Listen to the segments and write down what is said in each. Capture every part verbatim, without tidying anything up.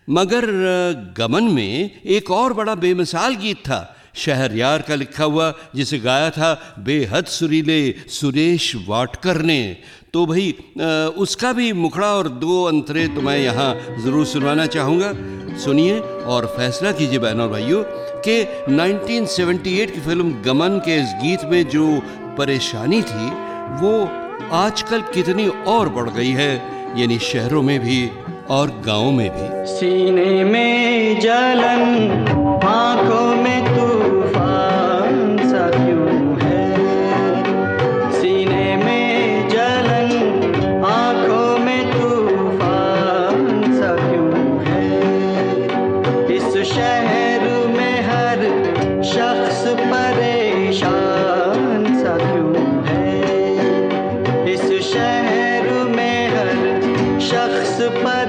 मगर गमन में एक और बड़ा बेमिसाल गीत था, शहरयार का लिखा हुआ, जिसे गाया था बेहद सुरीले सुरेश वाडकर ने। तो भाई उसका भी मुखड़ा और दो अंतरे तो मैं यहाँ ज़रूर सुनवाना चाहूँगा। सुनिए और फैसला कीजिए बहनों और भाइयों कि उन्नीस सौ अठहत्तर की फिल्म गमन के इस गीत में जो परेशानी थी वो आजकल कितनी और बढ़ गई है, यानी शहरों में भी और गाँव में भी। सीने में जलन, आँखों में तूफान सा क्यों है, सीने में जलन, आँखों में तूफान सा क्यों है, इस शहर में हर शख्स परेशान सा क्यों है, इस शहर में हर शख्स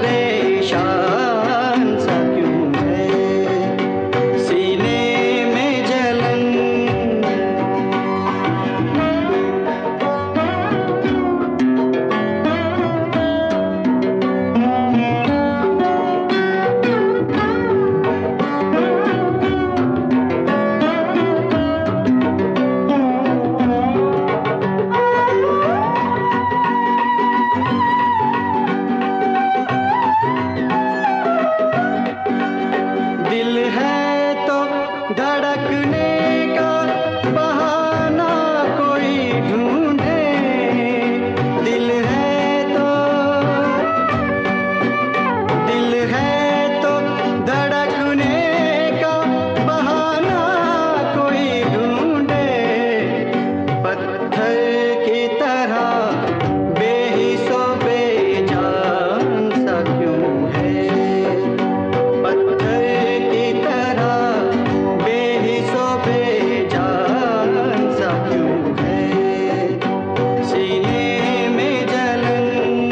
परेशान सा क्यों है, सीने में जलन। दिल है तो धड़कने का बहाना कोई ढूंढे, दिल है तो दिल है तो धड़कने का बहाना कोई ढूंढे, पत्थर की तरह बेहिस्सो बेजान सा क्यों है, पत्थर की तरह बेहिस्सो बेजान सा क्यों है, सीने में जलन।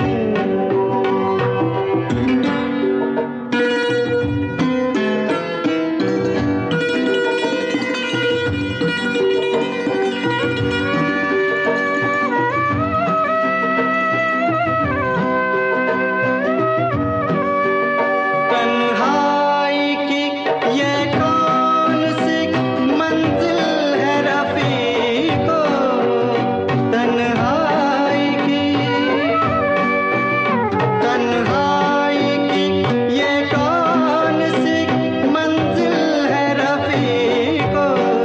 तन्हाई की ये कौन सी मंजिल है रफ़ीको, तन्हाई की तन्हाई की ये कौन सी मंजिल है रफ़ीको,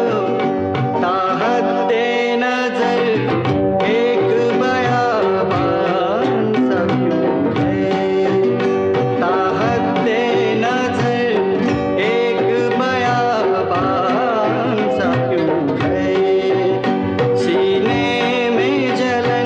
ताहद्दे नज़र एक बयाबान सा क्यों है, ताहद्दे नज़र एक बयाबान सा क्यों है, सीने में जलन।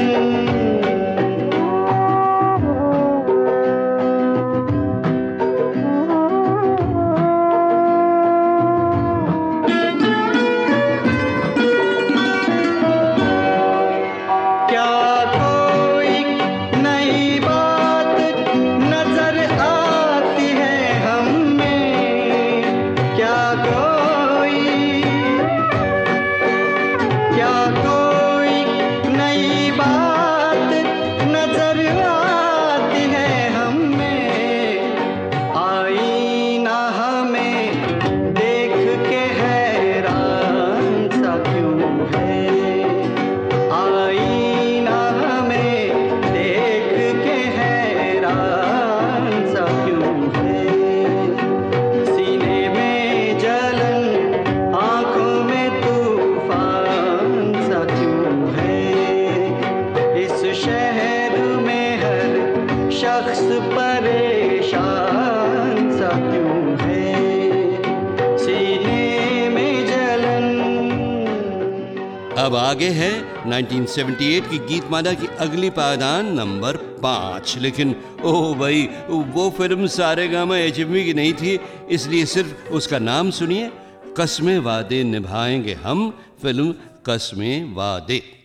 क्या कोई नई बात नजर आती है हमें, क्या कोई क्या कोई नई बात नजर आती है हमें, आईना हमें देख के हैरान सा क्यों है, आईना हमें देख के हैरान सा क्यों है, सीने में जलन, आँखों में तूफान सा क्यों है, इस शहर में हर शख्स परेशान सा क्यों है, सीने में जलन। अब आगे है उन्नीस सौ अठहत्तर की गीतमाला की अगली पायदान नंबर पाँच। लेकिन ओह भाई, वो फिल्म सारेगामा एचएमवी की नहीं थी, इसलिए सिर्फ उसका नाम सुनिए, कस्में वादे निभाएंगे हम, फिल्म कस्में वादे।